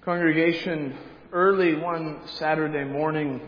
Congregation, early one Saturday morning,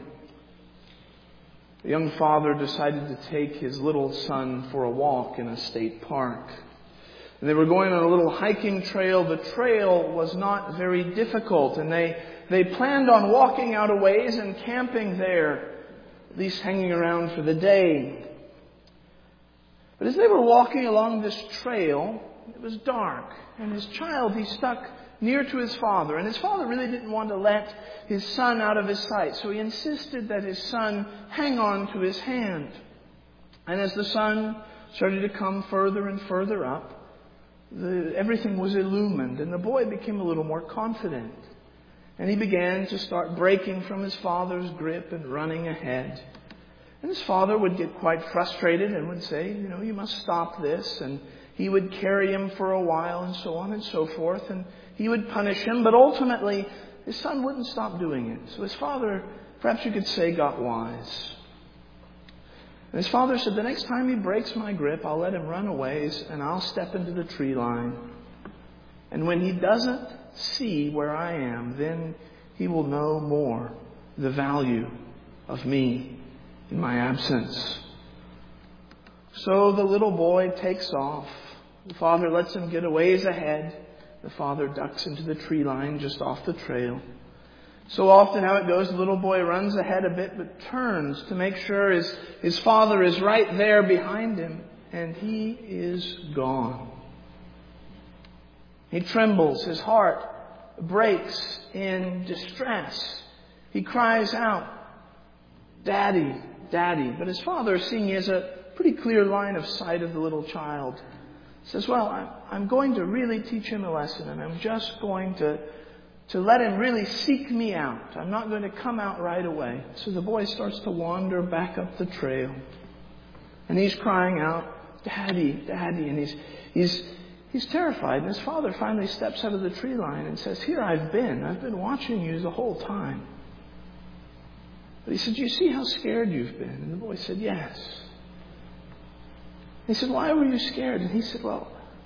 a young father decided to take his little son for a walk in a state park. And they were going on a little hiking trail. The trail was not very difficult, and they planned on walking out a ways and camping there, at least hanging around for the day. But as they were walking along this trail, it was dark, and his child, he stuck near to his father. And his father really didn't want to let his son out of his sight, so he insisted that his son hang on to his hand. And as the sun started to come further and further up, everything was illumined, and the boy became a little more confident. And he began to start breaking from his father's grip and running ahead. And his father would get quite frustrated and would say, you must stop this. And he would carry him for a while and so on and so forth. And he would punish him. But ultimately, his son wouldn't stop doing it. So his father, perhaps you could say, got wise. And his father said, the next time he breaks my grip, I'll let him run a ways and I'll step into the tree line. And when he doesn't see where I am, then he will know more the value of me in my absence. So the little boy takes off. The father lets him get a ways ahead. The father ducks into the tree line just off the trail. So often how it goes, the little boy runs ahead a bit but turns to make sure his father is right there behind him. And he is gone. He trembles. His heart breaks in distress. He cries out, "Daddy, Daddy." But his father, seeing he has a pretty clear line of sight of the little child, says, well, I'm going to really teach him a lesson, and I'm just going to let him really seek me out. I'm not going to come out right away. So the boy starts to wander back up the trail. And he's crying out, "Daddy, Daddy." And he's terrified. And his father finally steps out of the tree line and says, "Here I've been watching you the whole time." But he said, "Do you see how scared you've been?" And the boy said, "Yes." He said, "Why were you scared?" And he said, "Well,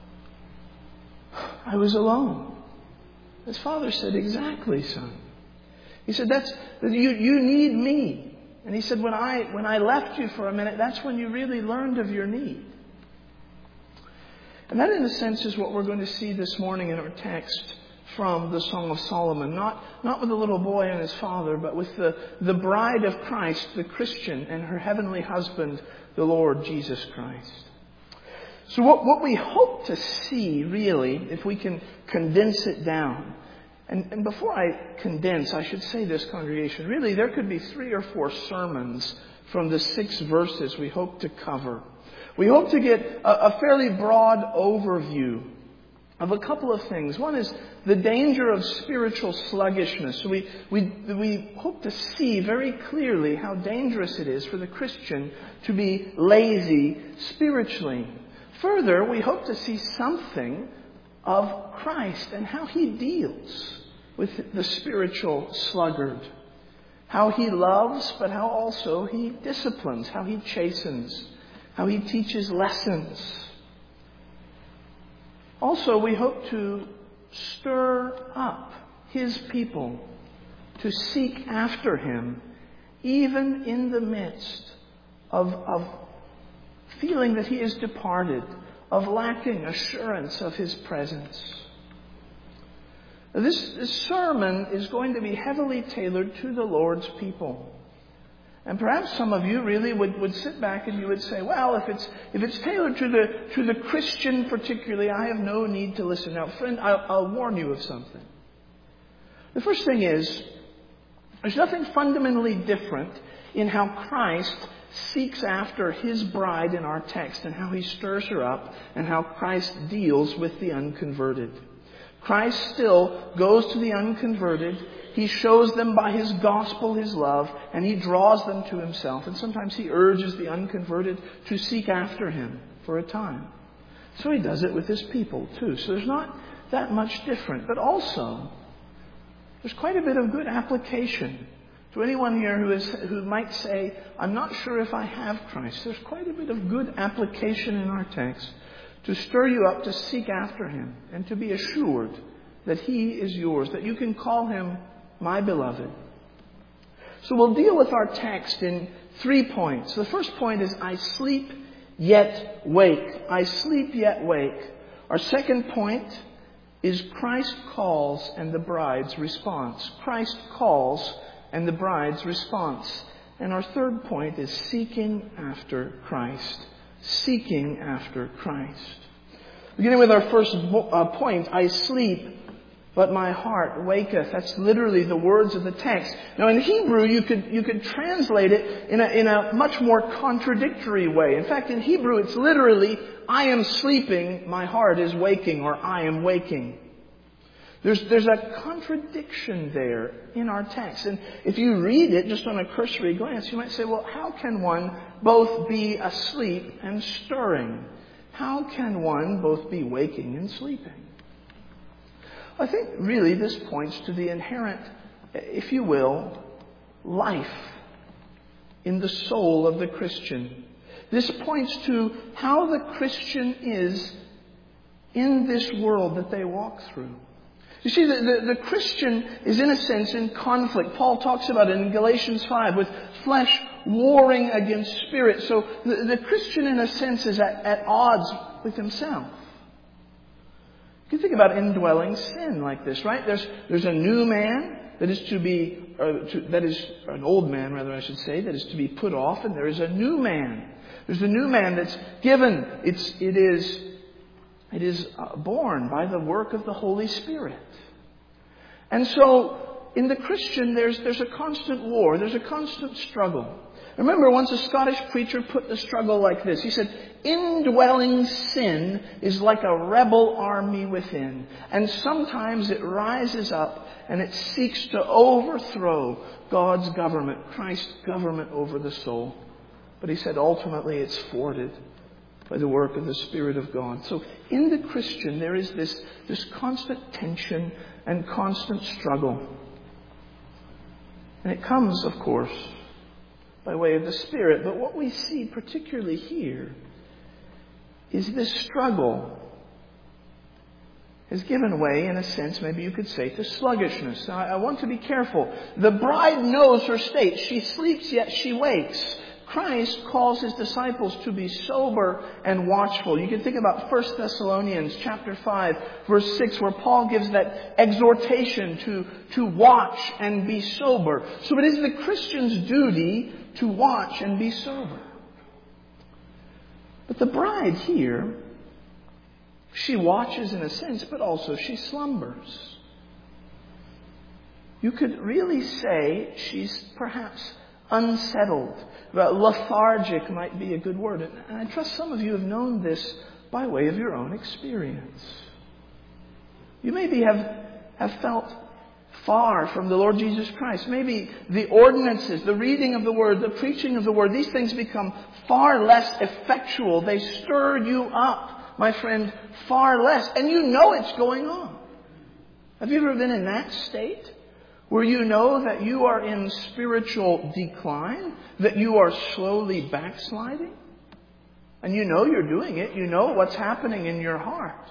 I was alone." His father said, "Exactly, son." He said, you need me. And he said, when I left you for a minute, that's when you really learned of your need. And that, in a sense, is what we're going to see this morning in our text from the Song of Solomon. Not with the little boy and his father, but with the bride of Christ, the Christian, and her heavenly husband, the Lord Jesus Christ. So what we hope to see, really, if we can condense it down, and before I condense, I should say this, congregation, really there could be 3 or 4 sermons from the 6 verses we hope to cover. We hope to get a fairly broad overview of a couple of things. One is the danger of spiritual sluggishness. So we hope to see very clearly how dangerous it is for the Christian to be lazy spiritually. Further, we hope to see something of Christ and how He deals with the spiritual sluggard. How He loves, but how also He disciplines, how He chastens, how He teaches lessons. Also, we hope to stir up His people to seek after Him, even in the midst of feeling that He is departed, of lacking assurance of His presence. This sermon is going to be heavily tailored to the Lord's people. And perhaps some of you really would sit back and you would say, well, if it's tailored to the Christian particularly, I have no need to listen. Now, friend, I'll warn you of something. The first thing is, there's nothing fundamentally different in how Christ seeks after His bride in our text and how He stirs her up and how Christ deals with the unconverted. Christ still goes to the unconverted. He shows them by His gospel His love, and He draws them to Himself. And sometimes He urges the unconverted to seek after Him for a time. So He does it with His people too. So there's not that much different. But also, there's quite a bit of good application. To anyone here who might say, I'm not sure if I have Christ, there's quite a bit of good application in our text to stir you up to seek after Him and to be assured that He is yours, that you can call Him my beloved. So we'll deal with our text in 3 points. The first point is, I sleep yet wake. I sleep yet wake. Our second point is Christ calls and the bride's response. Christ calls and the bride's response. And our third point is seeking after Christ. Seeking after Christ. Beginning with our first point, I sleep, but my heart waketh. That's literally the words of the text. Now in Hebrew, you could translate it in a much more contradictory way. In fact, in Hebrew, it's literally, I am sleeping, my heart is waking, or I am waking. There's a contradiction there in our text. And if you read it just on a cursory glance, you might say, well, how can one both be asleep and stirring? How can one both be waking and sleeping? I think really this points to the inherent, if you will, life in the soul of the Christian. This points to how the Christian is in this world that they walk through. You see, the Christian is in a sense in conflict. Paul talks about it in Galatians 5 with flesh warring against spirit. So the Christian in a sense is at odds with himself. You can think about indwelling sin like this, right? There's a new man that is to be, that is an old man rather I should say, that is to be put off, and there is a new man. There's a new man that's given. It is born by the work of the Holy Spirit. And so, in the Christian, there's a constant war. There's a constant struggle. Remember, once a Scottish preacher put the struggle like this. He said, indwelling sin is like a rebel army within. And sometimes it rises up and it seeks to overthrow God's government, Christ's government over the soul. But he said, ultimately it's thwarted by the work of the Spirit of God. So in the Christian, there is this constant tension and constant struggle. And it comes, of course, by way of the Spirit. But what we see particularly here is this struggle has given way, in a sense, maybe you could say, to sluggishness. Now, I want to be careful. The bride knows her state. She sleeps, yet she wakes. Christ calls His disciples to be sober and watchful. You can think about 1 Thessalonians chapter 5, verse 6, where Paul gives that exhortation to watch and be sober. So it is the Christian's duty to watch and be sober. But the bride here, she watches in a sense, but also she slumbers. You could really say she's perhaps unsettled. Lethargic might be a good word. And I trust some of you have known this by way of your own experience. You maybe have felt far from the Lord Jesus Christ. Maybe the ordinances, the reading of the Word, the preaching of the Word, these things become far less effectual. They stir you up, my friend, far less. And you know it's going on. Have you ever been in that state? Where you know that you are in spiritual decline, that you are slowly backsliding, and you know you're doing it, you know what's happening in your heart.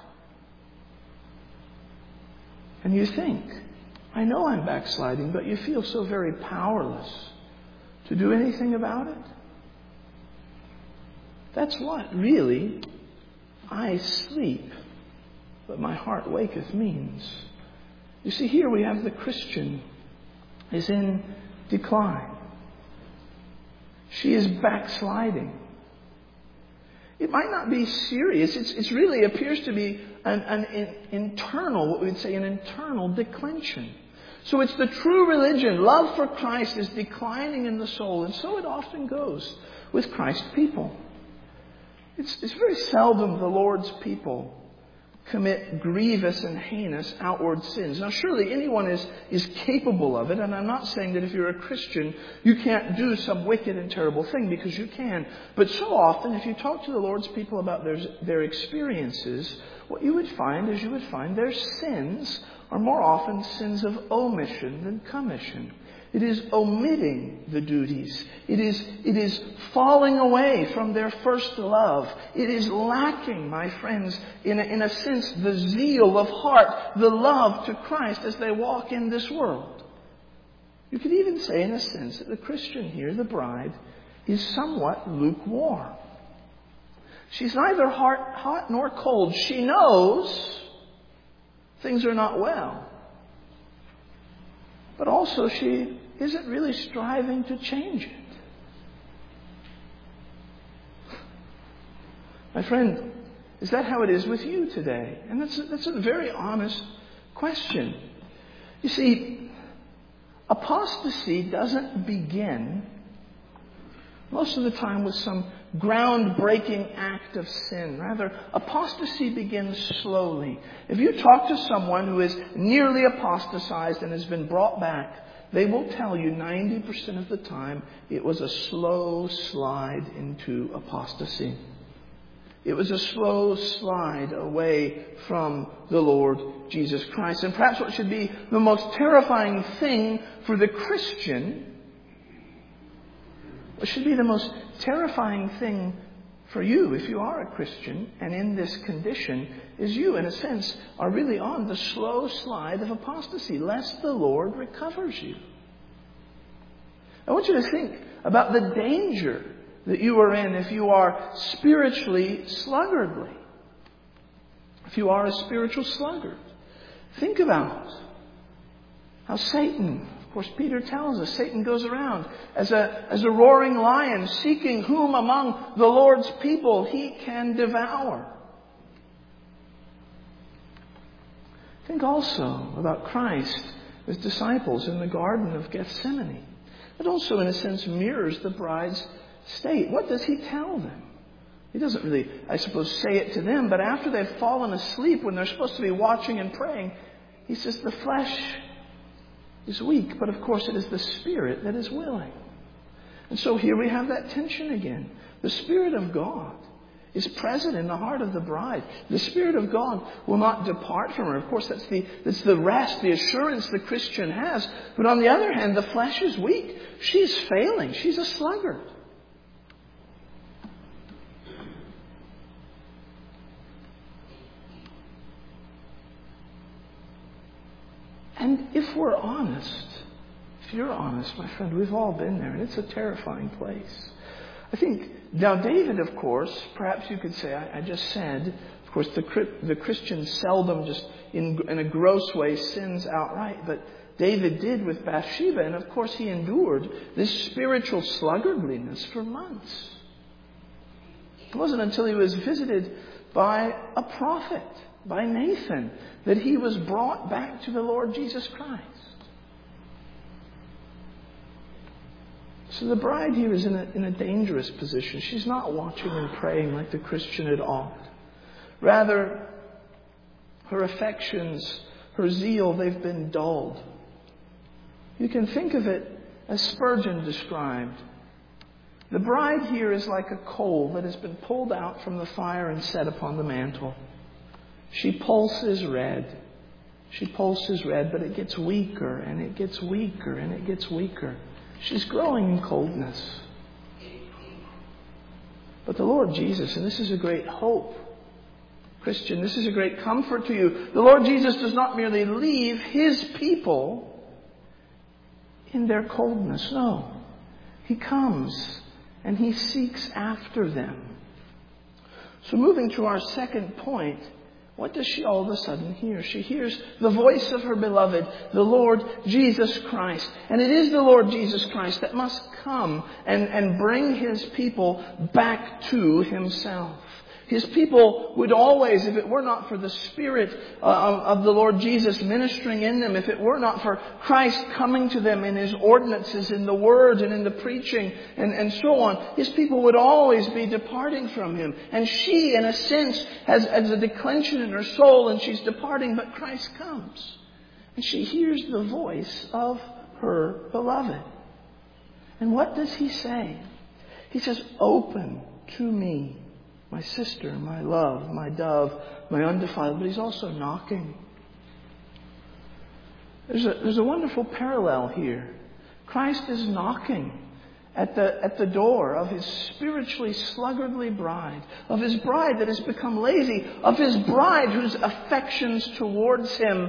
And you think, I know I'm backsliding, but you feel so very powerless to do anything about it. That's what really I sleep, but my heart waketh means. You see, here we have the Christian is in decline. She is backsliding. It might not be serious. It really appears to be an internal, what we would say, an internal declension. So it's the true religion. Love for Christ is declining in the soul. And so it often goes with Christ's people. It's very seldom the Lord's people commit grievous and heinous outward sins. Now, surely anyone is capable of it, and I'm not saying that if you're a Christian, you can't do some wicked and terrible thing, because you can. But so often, if you talk to the Lord's people about their experiences, what you would find is their sins are more often sins of omission than commission. It is omitting the duties. It is falling away from their first love. It is lacking, my friends, in a sense, the zeal of heart, the love to Christ as they walk in this world. You could even say, in a sense, that the Christian here, the bride, is somewhat lukewarm. She's neither hot nor cold. She knows things are not well. But also she isn't really striving to change it. My friend, is that how it is with you today? And that's a very honest question. You see, apostasy doesn't begin most of the time with some groundbreaking act of sin. Rather, apostasy begins slowly. If you talk to someone who is nearly apostatized and has been brought back, they will tell you 90% of the time it was a slow slide into apostasy. It was a slow slide away from the Lord Jesus Christ. And perhaps what should be the most terrifying thing for the Christian, what should be the most terrifying thing for you if you are a Christian and in this condition, is you, in a sense, are really on the slow slide of apostasy, lest the Lord recovers you. I want you to think about the danger that you are in if you are spiritually sluggardly. If you are a spiritual sluggard. Think about how Satan, of course Peter tells us, Satan goes around as a roaring lion seeking whom among the Lord's people he can devour. Think also about Christ, his disciples in the Garden of Gethsemane. It also, in a sense, mirrors the bride's state. What does he tell them? He doesn't really, I suppose, say it to them, but after they've fallen asleep when they're supposed to be watching and praying, he says the flesh is weak, but of course it is the Spirit that is willing. And so here we have that tension again. The Spirit of God is present in the heart of the bride. The Spirit of God will not depart from her. Of course, that's the rest, the assurance the Christian has. But on the other hand, the flesh is weak. She's failing. She's a sluggard. And if we're honest, if you're honest, my friend, we've all been there, and it's a terrifying place. I think, now David, of course, perhaps you could say, I just said, of course, the Christian seldom just in a gross way sins outright, but David did with Bathsheba, and of course he endured this spiritual sluggardliness for months. It wasn't until he was visited by a prophet, by Nathan, that he was brought back to the Lord Jesus Christ. So the bride here is in a dangerous position. She's not watching and praying like the Christian had ought. Rather, her affections, her zeal, they've been dulled. You can think of it as Spurgeon described. The bride here is like a coal that has been pulled out from the fire and set upon the mantle. She pulses red. She pulses red, but it gets weaker and it gets weaker and it gets weaker. She's growing in coldness. But the Lord Jesus, and this is a great hope, Christian, this is a great comfort to you. The Lord Jesus does not merely leave His people in their coldness. No. He comes and He seeks after them. So moving to our second point, what does she all of a sudden hear? She hears the voice of her beloved, the Lord Jesus Christ. And it is the Lord Jesus Christ that must come and bring His people back to Himself. His people would always, if it were not for the Spirit of the Lord Jesus ministering in them, if it were not for Christ coming to them in His ordinances, in the Word and in the preaching and so on, His people would always be departing from Him. And she, in a sense, has a declension in her soul and she's departing, but Christ comes. And she hears the voice of her beloved. And what does He say? He says, "Open to me, my sister, my love, my dove, my undefiled." But He's also knocking. There's a wonderful parallel here Christ is knocking at the door of His spiritually sluggardly bride, of His bride that has become lazy, of His bride whose affections towards Him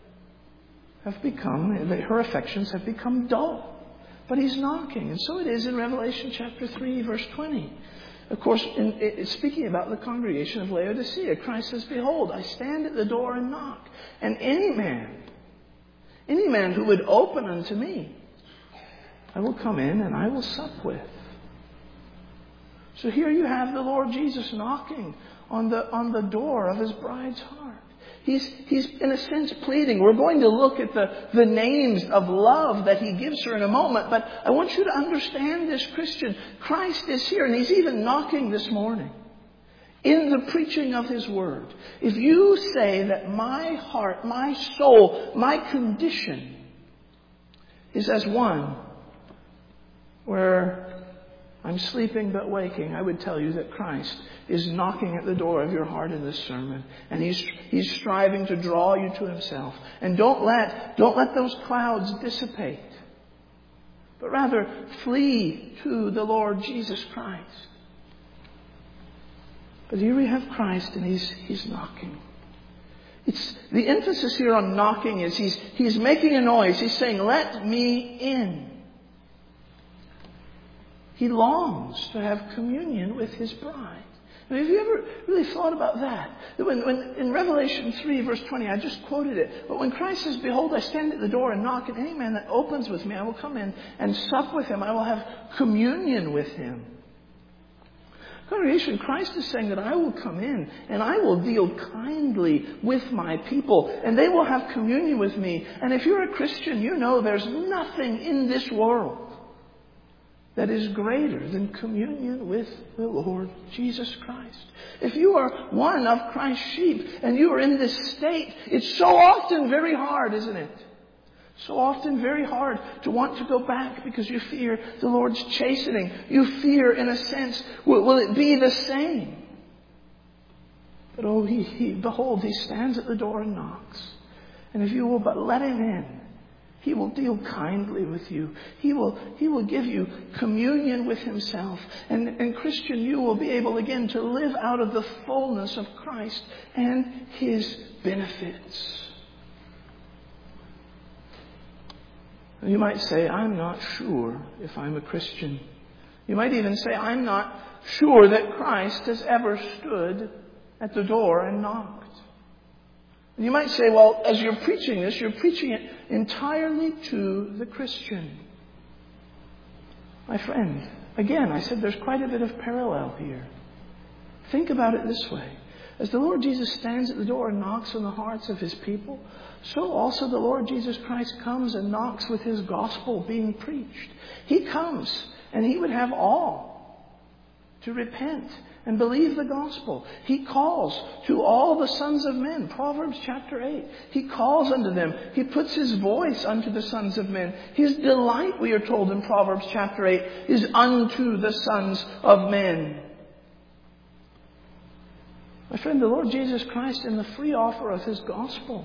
her affections have become dull. But He's knocking. And so it is in Revelation chapter 3, verse 20. Of course, speaking about the congregation of Laodicea, Christ says, "Behold, I stand at the door and knock. And any man who would open unto me, I will come in and I will sup with." So here you have the Lord Jesus knocking on the door of His bride's heart. He's in a sense pleading. We're going to look at the names of love that He gives her in a moment. But I want you to understand this, Christian. Christ is here, and He's even knocking this morning in the preaching of His Word. If you say that my heart, my soul, my condition is as one where I'm sleeping but waking, I would tell you that Christ is knocking at the door of your heart in this sermon. And He's striving to draw you to Himself. And don't let those clouds dissipate. But rather, flee to the Lord Jesus Christ. But here we have Christ, and He's knocking. It's the emphasis here on knocking is He's making a noise. He's saying, "Let me in." He longs to have communion with His bride. Now, have you ever really thought about that? When in Revelation 3, verse 20, I just quoted it. But when Christ says, "Behold, I stand at the door and knock, and any man that opens with me, I will come in and sup with him. I will have communion with him." Congregation, Christ is saying that I will come in and I will deal kindly with my people, and they will have communion with me. And if you're a Christian, you know there's nothing in this world that is greater than communion with the Lord Jesus Christ. If you are one of Christ's sheep and you are in this state, it's so often very hard, isn't it? So often very hard to want to go back because you fear the Lord's chastening. You fear, in a sense, will it be the same? But behold, He stands at the door and knocks. And if you will but let Him in, He will deal kindly with you. He will give you communion with Himself. And Christian, you will be able again to live out of the fullness of Christ and His benefits. You might say, "I'm not sure if I'm a Christian." You might even say, "I'm not sure that Christ has ever stood at the door and knocked." And you might say, well, as you're preaching this, you're preaching it entirely to the Christian. My friend, again, I said there's quite a bit of parallel here. Think about it this way. As the Lord Jesus stands at the door and knocks on the hearts of His people, so also the Lord Jesus Christ comes and knocks with His gospel being preached. He comes and He would have all to repent and believe the gospel. He calls to all the sons of men. Proverbs chapter 8. He calls unto them. He puts His voice unto the sons of men. His delight, we are told in Proverbs chapter 8, is unto the sons of men. My friend, the Lord Jesus Christ, in the free offer of His gospel,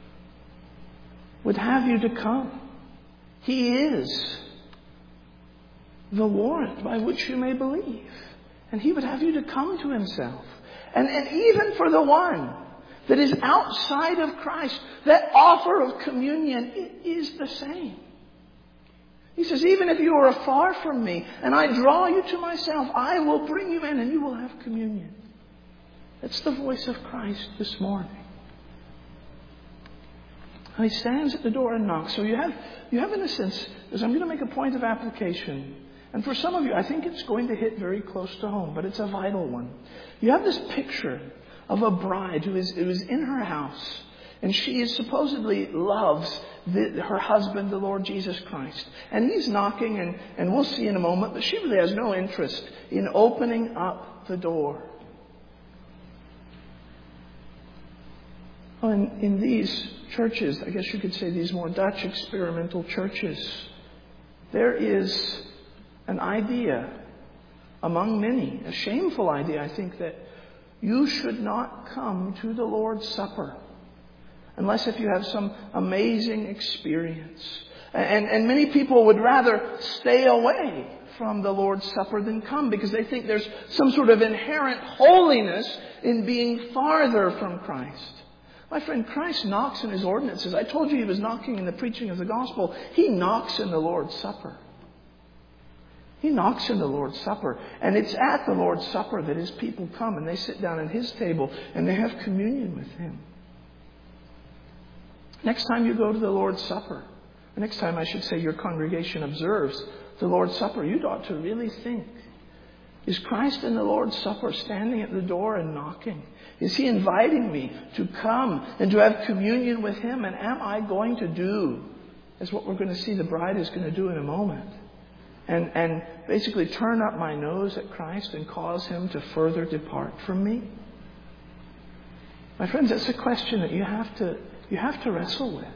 would have you to come. He is the warrant by which you may believe. And He would have you to come to Himself. And even for the one that is outside of Christ, that offer of communion, it is the same. He says, "Even if you are far from me and I draw you to myself, I will bring you in and you will have communion." That's the voice of Christ this morning. And He stands at the door and knocks. So you have in a sense, as I'm going to make a point of application, and for some of you, I think it's going to hit very close to home, but it's a vital one. You have this picture of a bride who is in her house, and she is supposedly loves her husband, the Lord Jesus Christ. And he's knocking, and we'll see in a moment, but she really has no interest in opening up the door. Well, in these churches, I guess you could say these more Dutch experimental churches, there is an idea among many, a shameful idea, I think, that you should not come to the Lord's Supper unless if you have some amazing experience. And many people would rather stay away from the Lord's Supper than come because they think there's some sort of inherent holiness in being farther from Christ. My friend, Christ knocks in His ordinances. I told you He was knocking in the preaching of the gospel. He knocks in the Lord's Supper. He knocks in the Lord's Supper. And it's at the Lord's Supper that His people come and they sit down at His table and they have communion with Him. Next time you go to the Lord's Supper, the next time I should say your congregation observes the Lord's Supper, you ought to really think, is Christ in the Lord's Supper standing at the door and knocking? Is He inviting me to come and to have communion with Him? And am I going to do, as what we're going to see the bride is going to do in a moment, and basically turn up my nose at Christ and cause Him to further depart from me? My friends, that's a question that you have to wrestle with.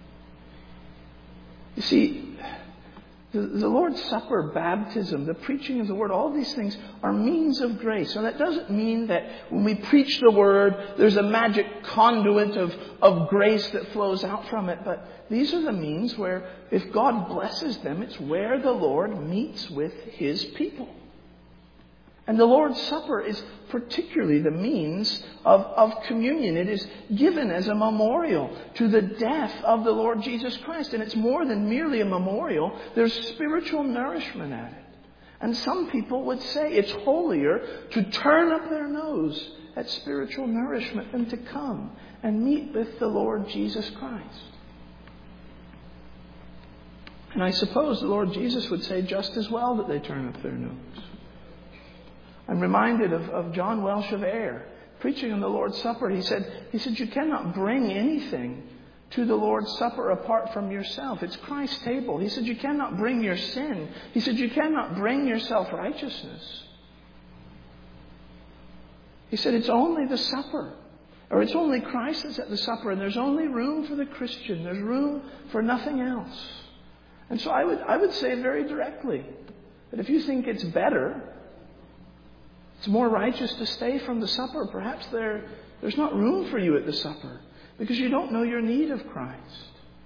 You see, the Lord's Supper, baptism, the preaching of the Word, all these things are means of grace. So that doesn't mean that when we preach the Word, there's a magic conduit of grace that flows out from it. But these are the means where, if God blesses them, it's where the Lord meets with His people. And the Lord's Supper is particularly the means of communion. It is given as a memorial to the death of the Lord Jesus Christ. And it's more than merely a memorial. There's spiritual nourishment at it. And some people would say it's holier to turn up their nose at spiritual nourishment than to come and meet with the Lord Jesus Christ. And I suppose the Lord Jesus would say just as well that they turn up their nose. I'm reminded of John Welsh of Ayr, preaching on the Lord's Supper. He said, you cannot bring anything to the Lord's Supper apart from yourself. It's Christ's table. He said, you cannot bring your sin. He said, you cannot bring your self-righteousness. He said, it's only the supper. Or it's only Christ that's at the supper. And there's only room for the Christian. There's room for nothing else. And so I would say very directly that if you think it's better, it's more righteous to stay from the supper. Perhaps there's not room for you at the supper because you don't know your need of Christ.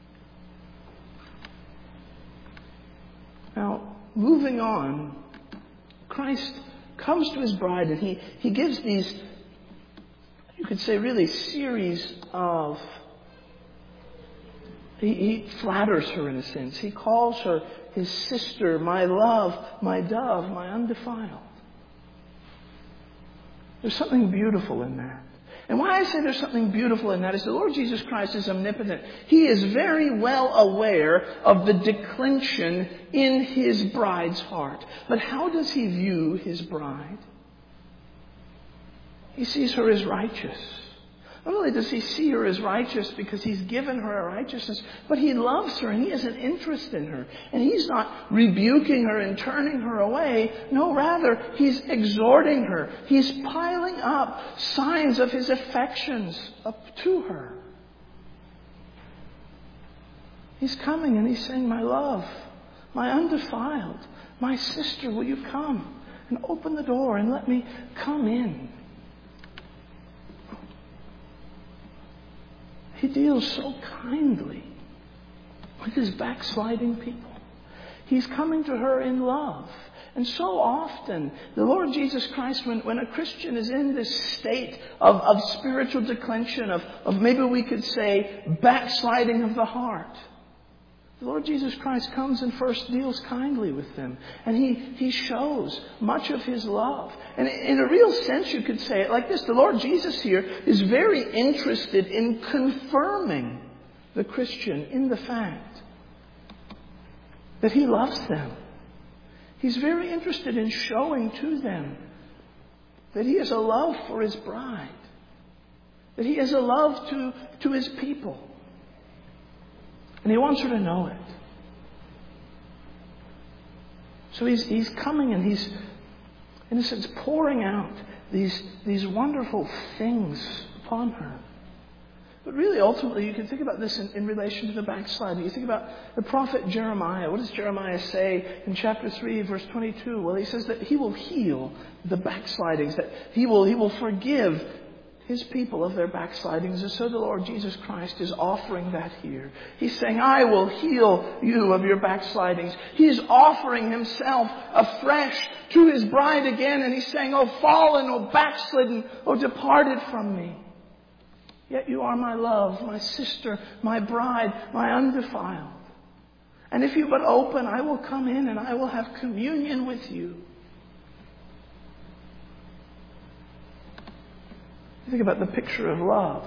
Now, moving on, Christ comes to His bride and He gives these, you could say, really series of, He flatters her in a sense. He calls her His sister, my love, my dove, my undefiled. There's something beautiful in that. And why I say there's something beautiful in that is the Lord Jesus Christ is omnipotent. He is very well aware of the declension in His bride's heart. But how does He view His bride? He sees her as righteous. Not only does He see her as righteous because He's given her a righteousness, but He loves her and He has an interest in her. And He's not rebuking her and turning her away. No, rather, He's exhorting her. He's piling up signs of His affections up to her. He's coming and He's saying, my love, my undefiled, my sister, will you come and open the door and let me come in? He deals so kindly with His backsliding people. He's coming to her in love. And so often, the Lord Jesus Christ, when a Christian is in this state of spiritual declension, of maybe we could say backsliding of the heart, the Lord Jesus Christ comes and first deals kindly with them. And He shows much of His love. And in a real sense, you could say it like this. The Lord Jesus here is very interested in confirming the Christian in the fact that He loves them. He's very interested in showing to them that He has a love for His bride. That He has a love to His people. And He wants her to know it. So He's coming and He's, in a sense, pouring out these wonderful things upon her. But really, ultimately, you can think about this in relation to the backsliding. You think about the prophet Jeremiah. What does Jeremiah say in chapter 3, verse 22? Well, he says that He will heal the backslidings, that He will forgive His people of their backslidings. And so the Lord Jesus Christ is offering that here. He's saying, I will heal you of your backslidings. He's offering Himself afresh to His bride again. And He's saying, oh fallen, oh backslidden, oh departed from me. Yet you are my love, my sister, my bride, my undefiled. And if you but open, I will come in and I will have communion with you. Think about the picture of love.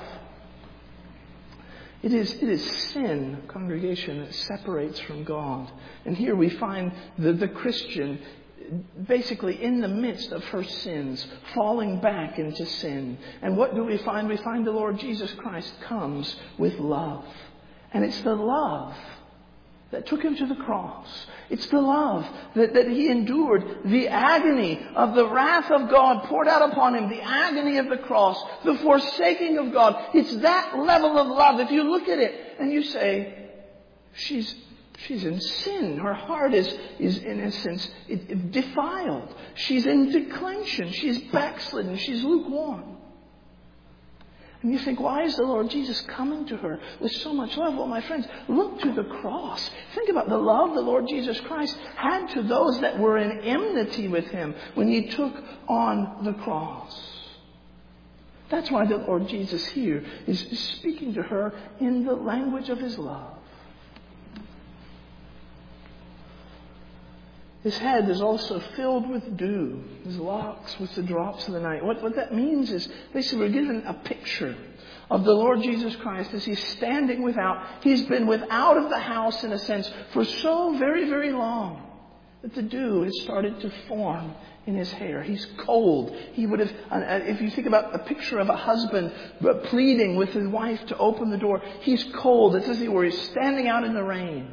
It is sin, congregation, that separates from God. And here we find the Christian basically in the midst of her sins, falling back into sin. And what do we find? We find the Lord Jesus Christ comes with love. And it's the love that took Him to the cross. It's the love that He endured the agony of the wrath of God poured out upon Him, the agony of the cross, the forsaking of God. It's that level of love. If you look at it and you say, she's in sin. Her heart is in a sense defiled. She's in declension. She's backslidden. She's lukewarm. And you think, why is the Lord Jesus coming to her with so much love? Well, my friends, look to the cross. Think about the love the Lord Jesus Christ had to those that were in enmity with Him when He took on the cross. That's why the Lord Jesus here is speaking to her in the language of His love. His head is also filled with dew. His locks with the drops of the night. What that means is, basically, we're given a picture of the Lord Jesus Christ as He's standing without. He's been without of the house, in a sense, for so very, very long that the dew has started to form in His hair. He's cold. He would have, if you think about a picture of a husband pleading with his wife to open the door, he's cold. It's as if he were standing out in the rain.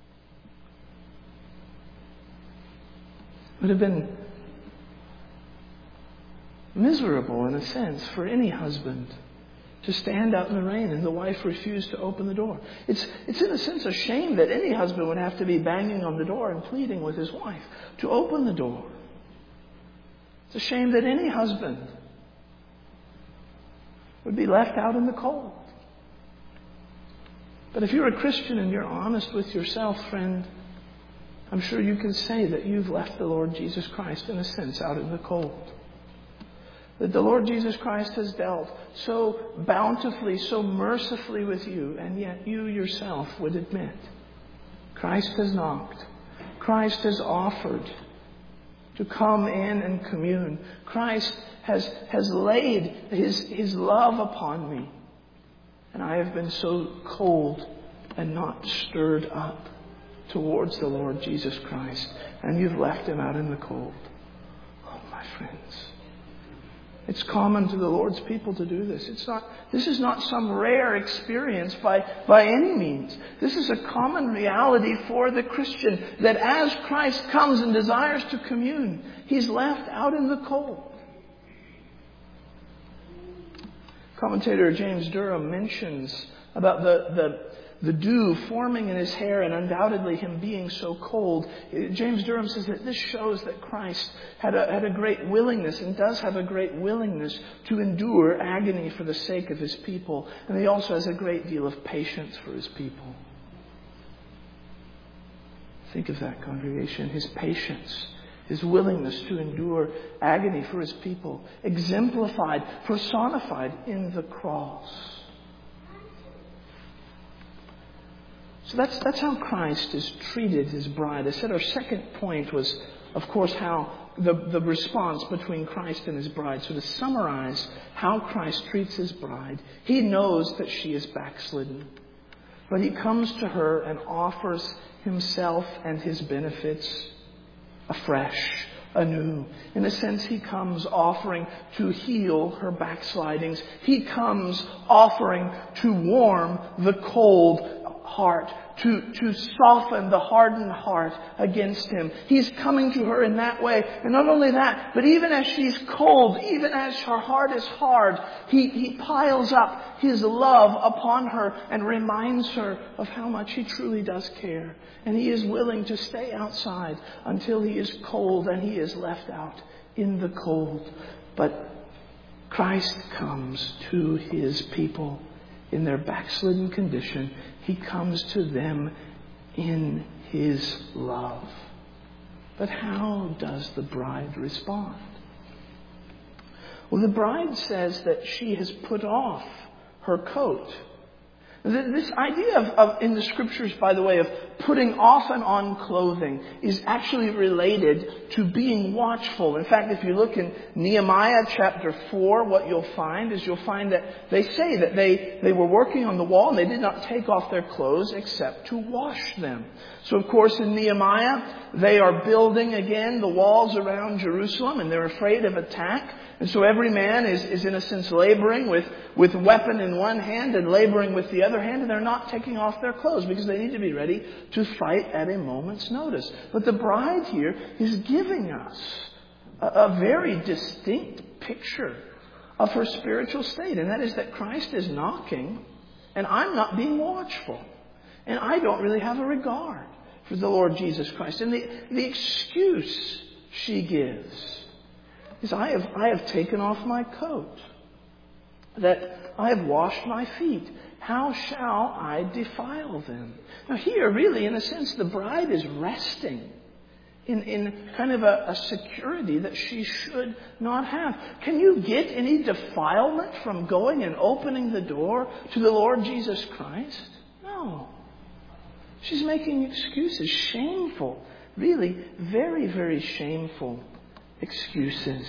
Would have been miserable, in a sense, for any husband to stand out in the rain and the wife refused to open the door. It's in a sense a shame that any husband would have to be banging on the door and pleading with his wife to open the door. It's a shame that any husband would be left out in the cold. But if you're a Christian and you're honest with yourself, friend, I'm sure you can say that you've left the Lord Jesus Christ, in a sense, out in the cold. That the Lord Jesus Christ has dealt so bountifully, so mercifully with you, and yet you yourself would admit Christ has knocked. Christ has offered to come in and commune. Christ has laid His love upon me. And I have been so cold and not stirred up towards the Lord Jesus Christ, and you've left Him out in the cold. Oh, my friends, it's common to the Lord's people to do this. This is not some rare experience by any means. This is a common reality for the Christian, that as Christ comes and desires to commune, He's left out in the cold. Commentator James Durham mentions about the dew forming in His hair and undoubtedly Him being so cold. James Durham says that this shows that Christ had a great willingness and does have a great willingness to endure agony for the sake of His people. And He also has a great deal of patience for His people. Think of that, congregation. His patience, His willingness to endure agony for His people, exemplified, personified in the cross. So that's how Christ has treated His bride. I said our second point was, of course, how the response between Christ and His bride. So to summarize how Christ treats His bride, He knows that she is backslidden. But He comes to her and offers Himself and His benefits afresh, anew. In a sense, He comes offering to heal her backslidings. He comes offering to warm the cold heart, to soften the hardened heart against Him. He's coming to her in that way. And not only that, but even as she's cold, even as her heart is hard, He piles up His love upon her and reminds her of how much He truly does care. And He is willing to stay outside until He is cold and He is left out in the cold. But Christ comes to His people in their backslidden condition. He comes to them in His love. But how does the bride respond? Well, the bride says that she has put off her coat. This idea of in the Scriptures, by the way, of putting off and on clothing is actually related to being watchful. In fact, if you look in Nehemiah chapter 4, what you'll find that they say that they were working on the wall and they did not take off their clothes except to wash them. So, of course, in Nehemiah, they are building again the walls around Jerusalem and they're afraid of attack. And so every man is in a sense laboring with weapon in one hand and laboring with the other hand, and they're not taking off their clothes because they need to be ready to fight at a moment's notice. But the bride here is giving us a very distinct picture of her spiritual state, and that is that Christ is knocking and I'm not being watchful. And I don't really have a regard for the Lord Jesus Christ. And the excuse she gives is, I have taken off my coat, that I have washed my feet. How shall I defile them? Now here, really, in a sense, the bride is resting in kind of a security that she should not have. Can you get any defilement from going and opening the door to the Lord Jesus Christ? No. She's making excuses. Shameful. Really, very, very shameful excuses.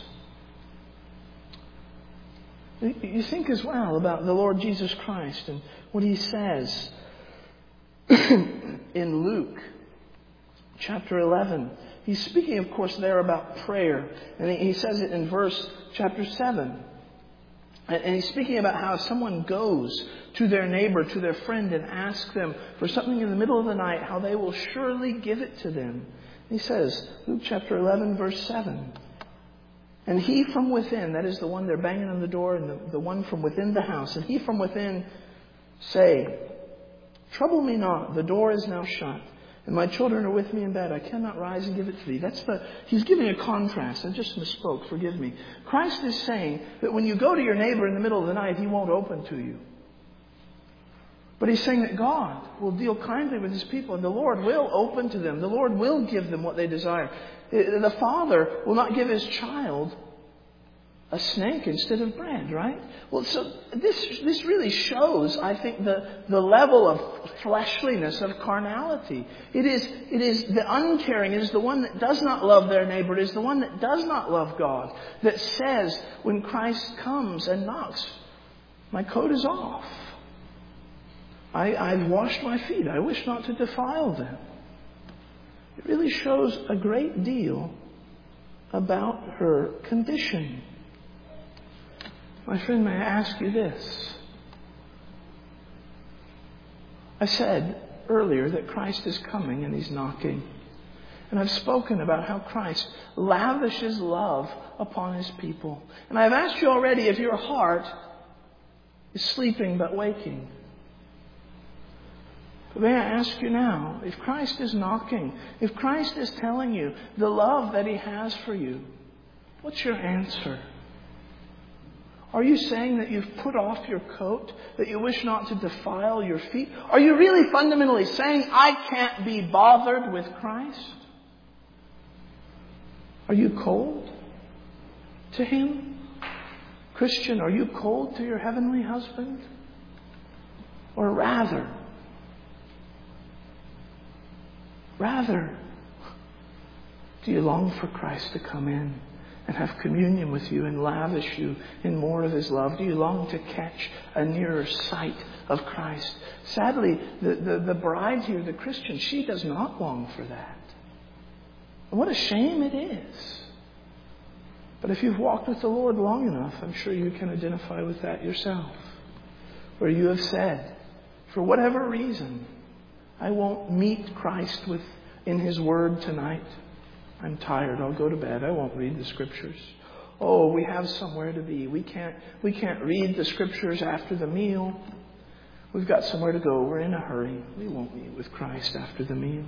You think as well about the Lord Jesus Christ and what He says in Luke chapter 11. He's speaking, of course, there about prayer. And he says it in verse chapter 7. And he's speaking about how someone goes to their neighbor, to their friend, and asks them for something in the middle of the night, how they will surely give it to them. He says, Luke chapter 11, verse 7, and he from within, that is the one they're banging on the door, and the one from within the house, and he from within say, trouble me not, the door is now shut, and my children are with me in bed. I cannot rise and give it to thee. He's giving a contrast. I just misspoke. Forgive me. Christ is saying that when you go to your neighbor in the middle of the night, he won't open to you. But He's saying that God will deal kindly with His people, and the Lord will open to them. The Lord will give them what they desire. The father will not give his child a snake instead of bread, right? Well, so this really shows, I think, the level of fleshliness, of carnality. It is the uncaring. It is the one that does not love their neighbor. It is the one that does not love God that says, when Christ comes and knocks, my coat is off. I've washed my feet. I wish not to defile them. It really shows a great deal about her condition. My friend, may I ask you this? I said earlier that Christ is coming and He's knocking. And I've spoken about how Christ lavishes love upon His people. And I've asked you already if your heart is sleeping but waking. But may I ask you now, if Christ is knocking, if Christ is telling you the love that He has for you, what's your answer? Are you saying that you've put off your coat, that you wish not to defile your feet? Are you really fundamentally saying, I can't be bothered with Christ? Are you cold to Him? Christian, are you cold to your heavenly husband? Or rather, do you long for Christ to come in and have communion with you and lavish you in more of His love? Do you long to catch a nearer sight of Christ? Sadly, the bride here, the Christian, she does not long for that. And what a shame it is. But if you've walked with the Lord long enough, I'm sure you can identify with that yourself. Where you have said, for whatever reason, I won't meet Christ in His Word tonight. I'm tired. I'll go to bed. I won't read the Scriptures. Oh, we have somewhere to be. We can't read the Scriptures after the meal. We've got somewhere to go. We're in a hurry. We won't meet with Christ after the meal.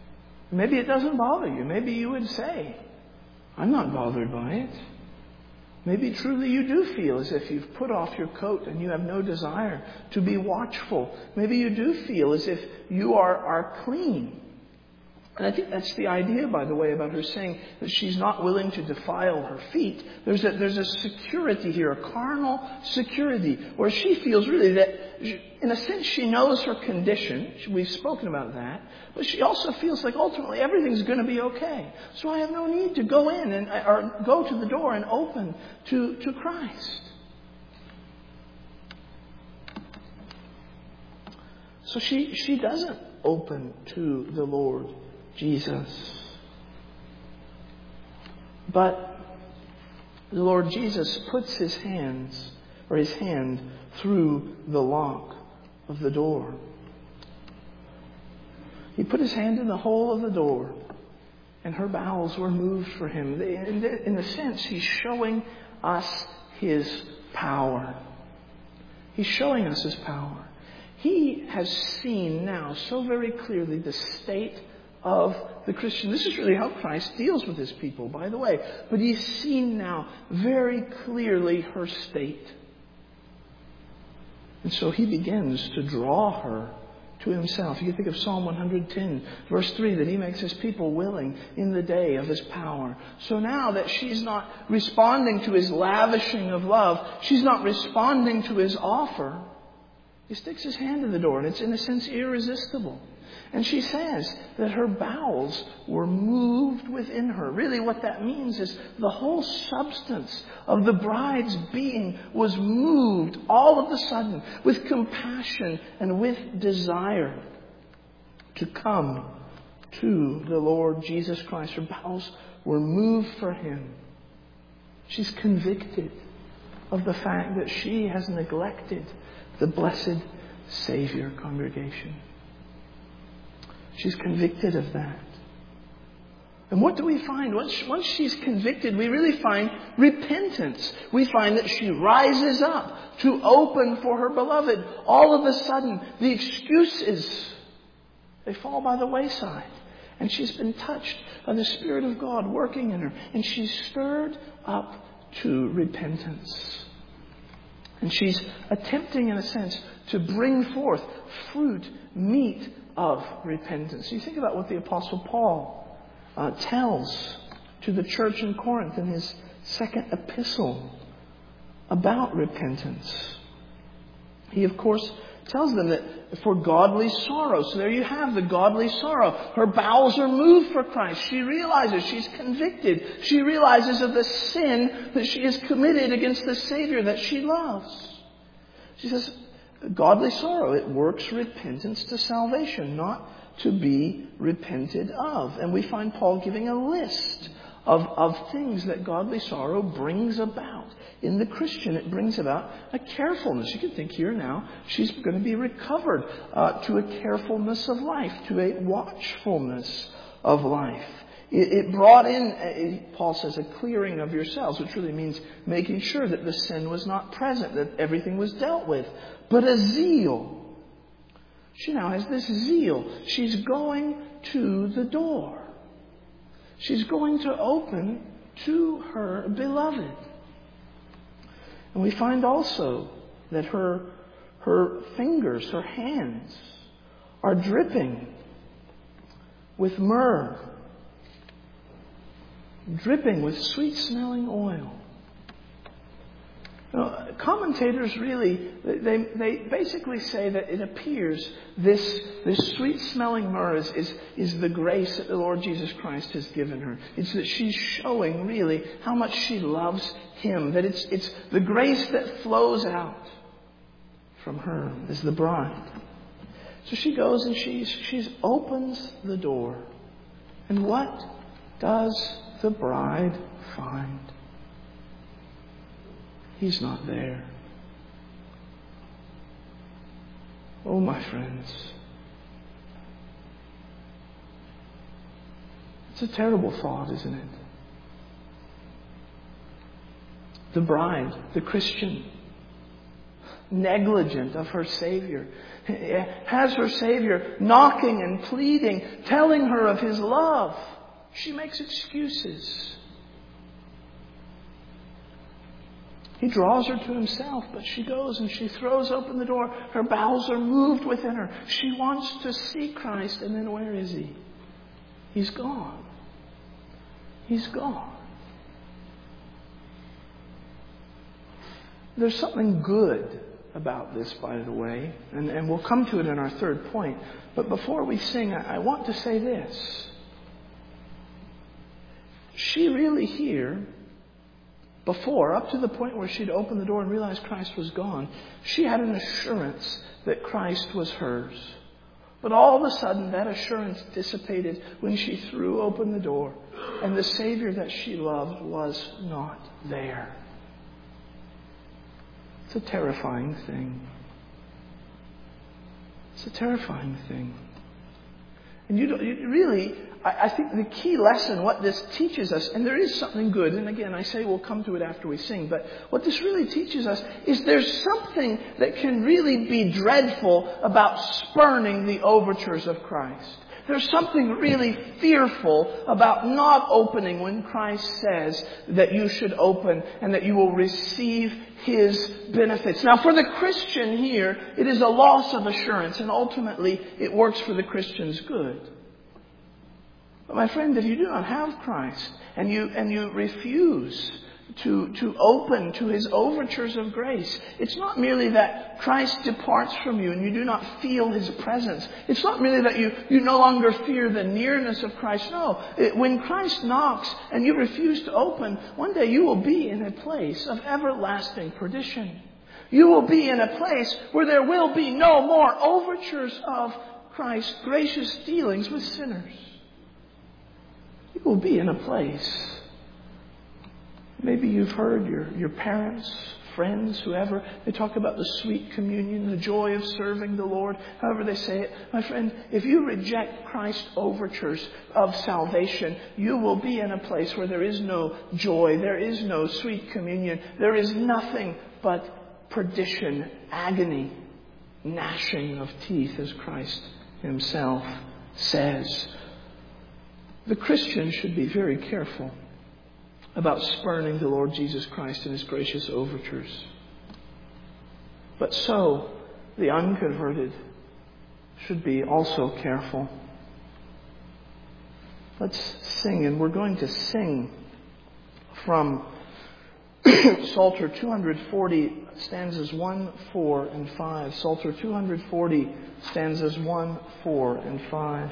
Maybe it doesn't bother you. Maybe you would say, I'm not bothered by it. Maybe truly you do feel as if you've put off your coat and you have no desire to be watchful. Maybe you do feel as if you are clean. And I think that's the idea, by the way, about her saying that she's not willing to defile her feet. There's a security here, a carnal security, where she feels really that, in a sense, she knows her condition. We've spoken about that. But she also feels like ultimately everything's going to be okay. So I have no need to go in or go to the door and open to Christ. So she doesn't open to the Lord Jesus. But the Lord Jesus puts his hand through the lock of the door. He put his hand in the hole of the door, and her bowels were moved for him. In a sense, he's showing us his power. He's showing us his power. He has seen now so very clearly the state of the Christian. This is really how Christ deals with his people, by the way. But he's seen now very clearly her state. And so he begins to draw her to himself. You can think of Psalm 110, verse 3, that he makes his people willing in the day of his power. So now that she's not responding to his lavishing of love, she's not responding to his offer, he sticks his hand in the door, and it's in a sense irresistible. And she says that her bowels were moved within her. Really what that means is the whole substance of the bride's being was moved all of a sudden with compassion and with desire to come to the Lord Jesus Christ. Her bowels were moved for him. She's convicted of the fact that she has neglected the blessed Savior, congregation. She's convicted of that. And what do we find? Once she's convicted, we really find repentance. We find that she rises up to open for her beloved. All of a sudden, the excuses, they fall by the wayside. And she's been touched by the Spirit of God working in her. And she's stirred up to repentance. And she's attempting, in a sense, to bring forth fruit, meat of repentance. You think about what the Apostle Paul tells to the church in Corinth in his second epistle about repentance. He, of course, tells them that for godly sorrow. So there you have the godly sorrow. Her bowels are moved for Christ. She realizes, she's convicted. She realizes of the sin that she has committed against the Savior that she loves. She says, godly sorrow, it works repentance to salvation, not to be repented of. And we find Paul giving a list of things that godly sorrow brings about. In the Christian, it brings about a carefulness. You can think here now, she's going to be recovered to a carefulness of life, to a watchfulness of life. It brought in, Paul says, a clearing of yourselves, which really means making sure that the sin was not present, that everything was dealt with. But a zeal. She now has this zeal. She's going to the door. She's going to open to her beloved. And we find also that her fingers, her hands, are dripping with myrrh, dripping with sweet-smelling oil. Now, commentators really, they basically say that it appears this sweet-smelling myrrh is the grace that the Lord Jesus Christ has given her. It's that she's showing really how much she loves Him. That it's the grace that flows out from her as the bride. So she goes and she opens the door. And what does the bride find? He's not there. Oh, my friends. It's a terrible thought, isn't it? The bride, the Christian, negligent of her Savior, has her Savior knocking and pleading, telling her of His love. She makes excuses. He draws her to himself, but she goes and she throws open the door. Her bowels are moved within her. She wants to see Christ, and then where is He? He's gone. He's gone. There's something good about this, by the way, and we'll come to it in our third point. But before we sing, I want to say this. She really here, before, up to the point where she'd opened the door and realized Christ was gone, she had an assurance that Christ was hers. But all of a sudden, that assurance dissipated when she threw open the door, and the Savior that she loved was not there. It's a terrifying thing. It's a terrifying thing. And I think the key lesson, what this teaches us, and there is something good, and again, I say we'll come to it after we sing, but what this really teaches us is there's something that can really be dreadful about spurning the overtures of Christ. There's something really fearful about not opening when Christ says that you should open and that you will receive His benefits. Now, for the Christian here, it is a loss of assurance, and ultimately it works for the Christian's good. But my friend, if you do not have Christ and you refuse to open to His overtures of grace, it's not merely that Christ departs from you and you do not feel His presence. It's not merely that you no longer fear the nearness of Christ. No, when Christ knocks and you refuse to open, one day you will be in a place of everlasting perdition. You will be in a place where there will be no more overtures of Christ's gracious dealings with sinners. You will be in a place. Maybe you've heard your parents, friends, whoever, they talk about the sweet communion, the joy of serving the Lord, however they say it. My friend, if you reject Christ's overtures of salvation, you will be in a place where there is no joy, there is no sweet communion, there is nothing but perdition, agony, gnashing of teeth, as Christ Himself says. The Christian should be very careful about spurning the Lord Jesus Christ and His gracious overtures. But so, the unconverted should be also careful. Let's sing, and we're going to sing from Psalter 240, stanzas 1, 4, and 5. Psalter 240, stanzas 1, 4, and 5.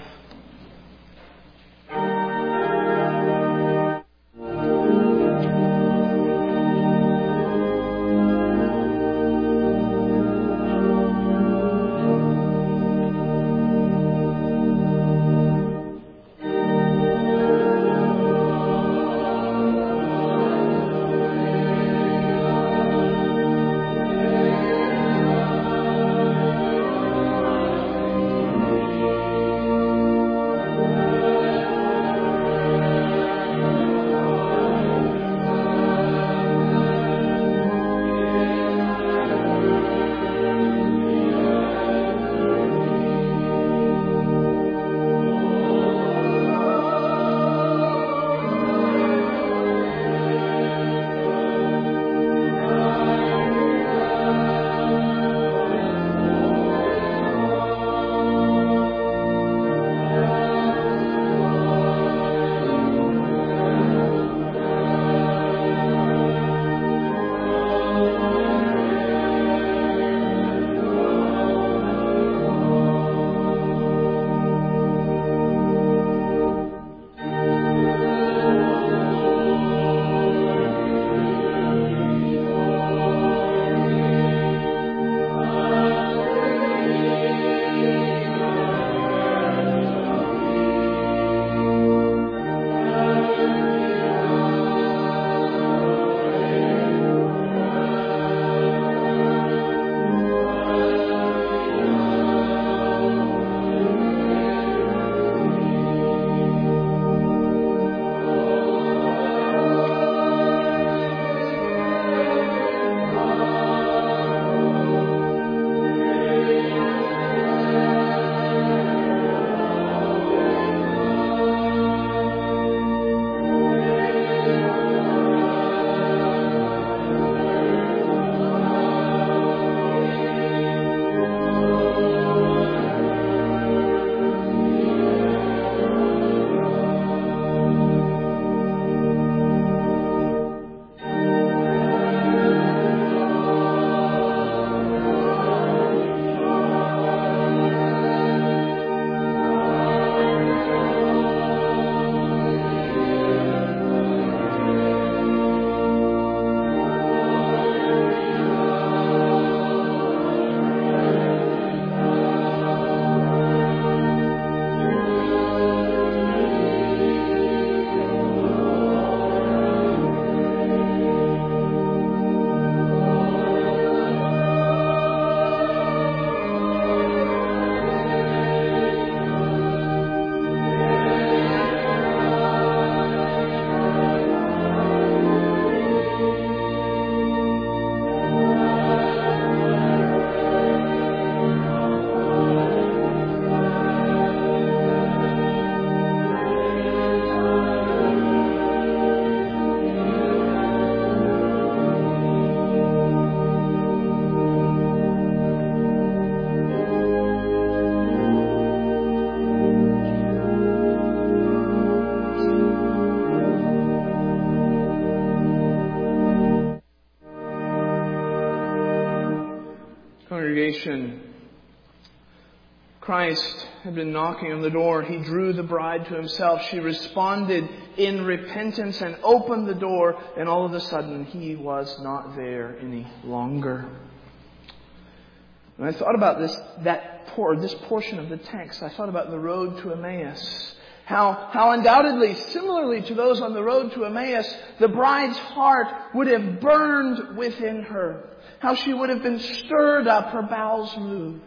situation. Christ had been knocking on the door. He drew the bride to himself. She responded in repentance and opened the door, and all of a sudden he was not there any longer. When I thought about this portion of the text, I thought about the road to Emmaus. How undoubtedly, similarly to those on the road to Emmaus, the bride's heart would have burned within her. How she would have been stirred up, her bowels moved.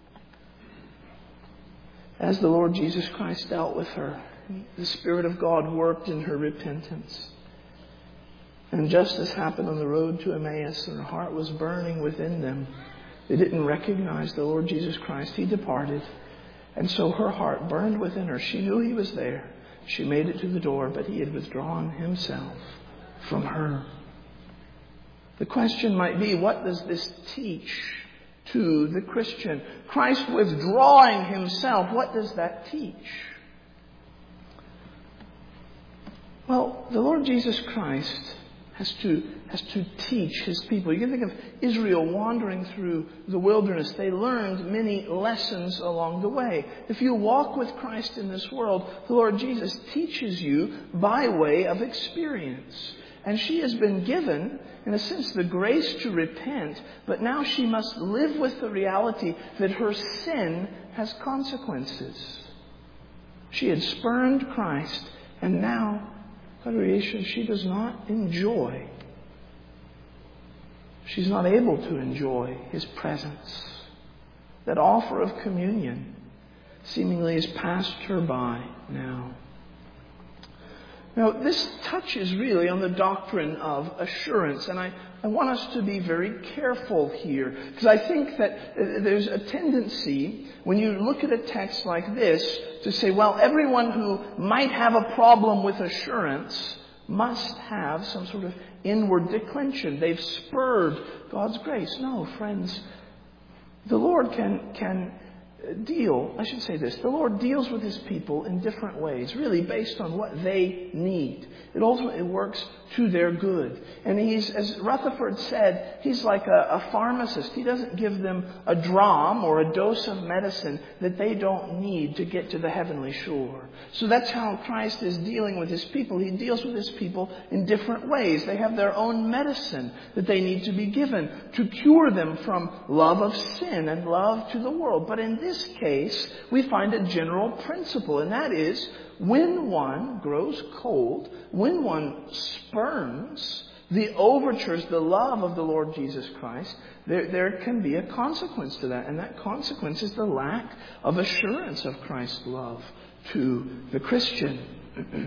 As the Lord Jesus Christ dealt with her, the Spirit of God worked in her repentance. And just as happened on the road to Emmaus, and her heart was burning within them, they didn't recognize the Lord Jesus Christ. He departed. And so her heart burned within her. She knew he was there. She made it to the door, but he had withdrawn himself from her. The question might be, what does this teach to the Christian? Christ withdrawing himself, what does that teach? Well, the Lord Jesus Christ has to teach his people. You can think of Israel wandering through the wilderness. They learned many lessons along the way. If you walk with Christ in this world, the Lord Jesus teaches you by way of experience. And she has been given, in a sense, the grace to repent, but now she must live with the reality that her sin has consequences. She had spurned Christ, and now, congregation, she does not enjoy. She's not able to enjoy his presence. That offer of communion seemingly has passed her by now. Now, this touches really on the doctrine of assurance, and I want us to be very careful here, because I think that there's a tendency, when you look at a text like this, to say, well, everyone who might have a problem with assurance must have some sort of inward declension. They've spurred God's grace. No, friends, the Lord can deal, I should say this, the Lord deals with his people in different ways, really based on what they need. It ultimately works to their good. And he's, as Rutherford said, he's like a pharmacist. He doesn't give them a dram or a dose of medicine that they don't need to get to the heavenly shore. So that's how Christ is dealing with his people. He deals with his people in different ways. They have their own medicine that they need to be given to cure them from love of sin and love to the world. But in this case, we find a general principle, and that is, when one grows cold, when one spurns the overtures, the love of the Lord Jesus Christ, there can be a consequence to that. And that consequence is the lack of assurance of Christ's love to the Christian.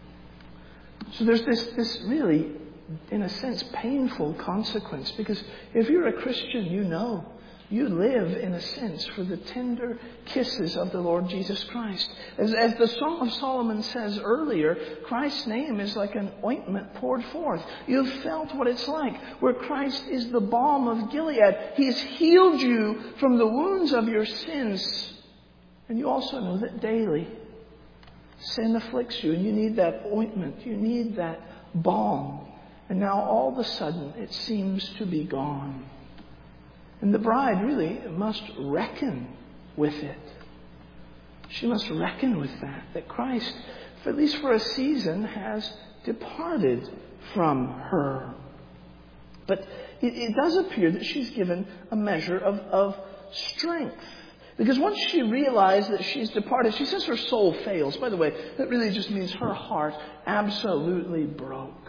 So there's this really, in a sense, painful consequence. Because if you're a Christian, you know. You live, in a sense, for the tender kisses of the Lord Jesus Christ. As the Song of Solomon says earlier, Christ's name is like an ointment poured forth. You've felt what it's like, where Christ is the balm of Gilead. He's healed you from the wounds of your sins. And you also know that daily sin afflicts you, and you need that ointment. You need that balm. And now all of a sudden it seems to be gone. And the bride really must reckon with it. She must reckon with that Christ, at least for a season, has departed from her. But it does appear that she's given a measure of strength. Because once she realized that she's departed, she says her soul fails. By the way, that really just means her heart absolutely broke.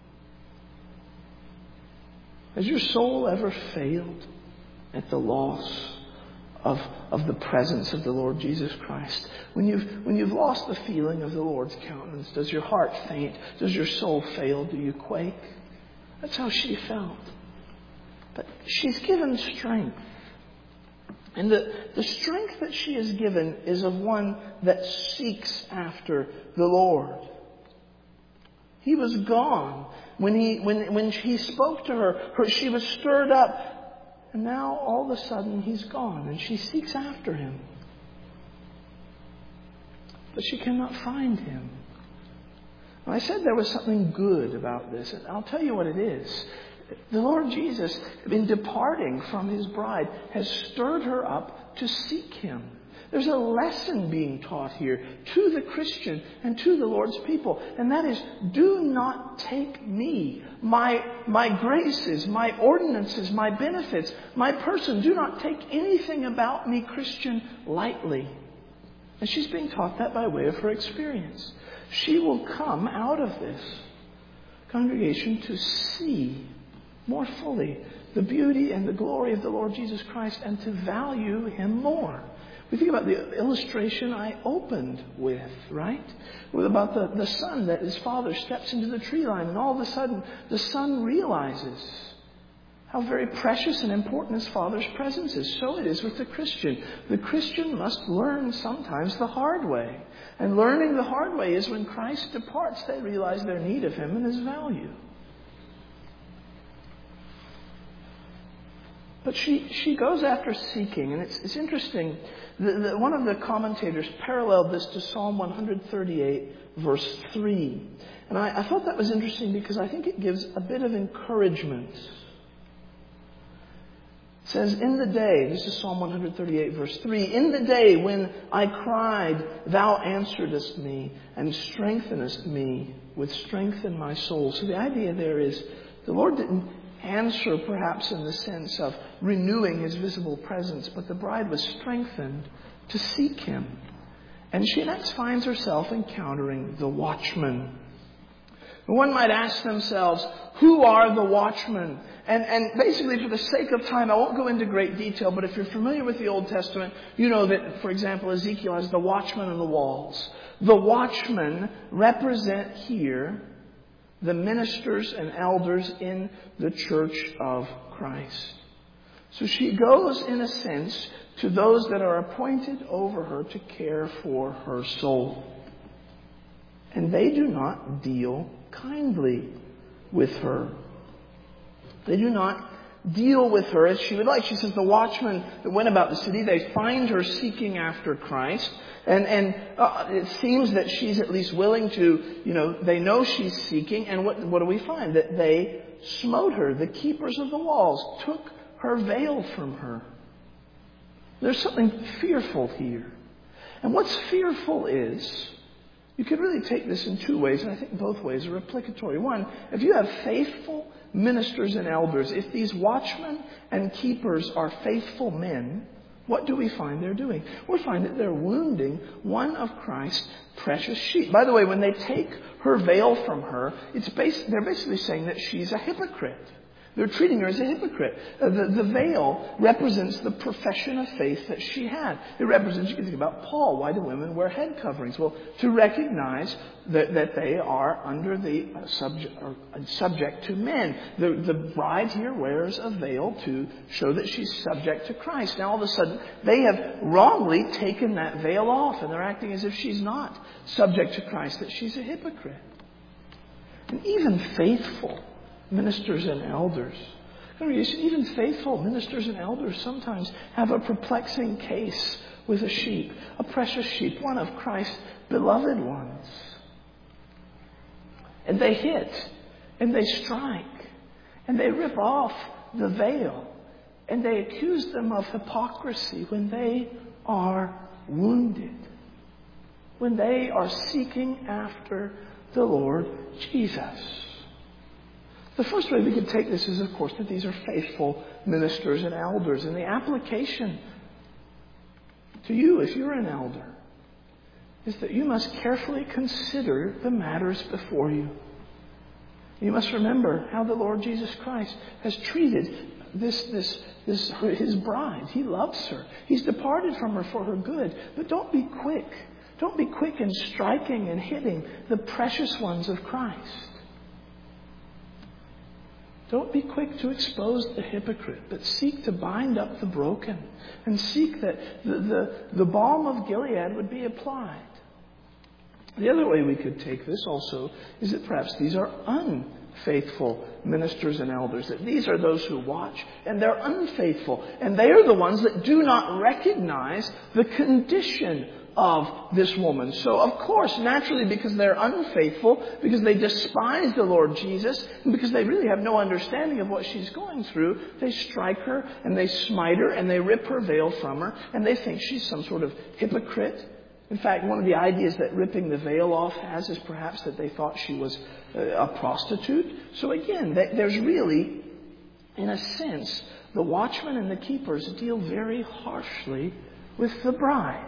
Has your soul ever failed at the loss of the presence of the Lord Jesus Christ? When you've lost the feeling of the Lord's countenance, does your heart faint? Does your soul fail? Do you quake? That's how she felt. But she's given strength. And the strength that she is given is of one that seeks after the Lord. He was gone. When he spoke to her, she was stirred up. And now, all of a sudden, he's gone, and she seeks after him. But she cannot find him. Well, I said there was something good about this, and I'll tell you what it is. The Lord Jesus, in departing from His bride, has stirred her up to seek Him. There's a lesson being taught here to the Christian and to the Lord's people. And that is, do not take me, my graces, my ordinances, my benefits, my person. Do not take anything about me, Christian, lightly. And she's being taught that by way of her experience. She will come out of this congregation to see more fully the beauty and the glory of the Lord Jesus Christ and to value Him more. We think about the illustration I opened with, right? About the son that his father steps into the tree line, and all of a sudden the son realizes how very precious and important his father's presence is. So it is with the Christian. The Christian must learn sometimes the hard way. And learning the hard way is when Christ departs, they realize their need of Him and His value. But she goes after seeking, and it's interesting. One of the commentators paralleled this to Psalm 138, verse 3. And I thought that was interesting because I think it gives a bit of encouragement. It says, in the day, this is Psalm 138, verse 3, in the day when I cried, Thou answeredest me and strengthenest me with strength in my soul. So the idea there is the Lord didn't answer perhaps in the sense of renewing His visible presence, but the bride was strengthened to seek Him. And she next finds herself encountering the watchmen. One might ask themselves, who are the watchmen? And basically, for the sake of time, I won't go into great detail, but if you're familiar with the Old Testament, you know that, for example, Ezekiel has the watchmen on the walls. The watchmen represent here the ministers and elders in the church of Christ. So she goes, in a sense, to those that are appointed over her to care for her soul. And they do not deal kindly with her. They do not deal with her as she would like. She says the watchmen that went about the city, they find her seeking after Christ. And it seems that she's at least willing to, they know she's seeking. And what do we find? That they smote her. The keepers of the walls took her veil from her. There's something fearful here. And what's fearful is, you could really take this in two ways, and I think both ways are applicatory. One, if you have faithful ministers and elders, if these watchmen and keepers are faithful men, what do we find they're doing? We find that they're wounding one of Christ's precious sheep. By the way, when they take her veil from her, they're basically saying that she's a hypocrite. They're treating her as a hypocrite. The veil represents the profession of faith that she had. It represents, you can think about Paul. Why do women wear head coverings? Well, to recognize that they are under the subject to men. The bride here wears a veil to show that she's subject to Christ. Now all of a sudden, they have wrongly taken that veil off, and they're acting as if she's not subject to Christ, that she's a hypocrite. And even faithful ministers and elders. Even faithful ministers and elders sometimes have a perplexing case with a sheep, a precious sheep, one of Christ's beloved ones. And they hit, and they strike, and they rip off the veil, and they accuse them of hypocrisy when they are wounded, when they are seeking after the Lord Jesus. The first way we could take this is, of course, that these are faithful ministers and elders. And the application to you, if you're an elder, is that you must carefully consider the matters before you. You must remember how the Lord Jesus Christ has treated his bride. He loves her. He's departed from her for her good. But don't be quick. Don't be quick in striking and hitting the precious ones of Christ. Don't be quick to expose the hypocrite, but seek to bind up the broken and seek that the balm of Gilead would be applied. The other way we could take this also is that perhaps these are unfaithful ministers and elders, that these are those who watch and they're unfaithful, and they are the ones that do not recognize the condition of this woman. So, of course, naturally, because they're unfaithful, because they despise the Lord Jesus, and because they really have no understanding of what she's going through, they strike her, and they smite her, and they rip her veil from her, and they think she's some sort of hypocrite. In fact, one of the ideas that ripping the veil off has is perhaps that they thought she was a prostitute. So again, there's really, in a sense, the watchmen and the keepers deal very harshly with the bride.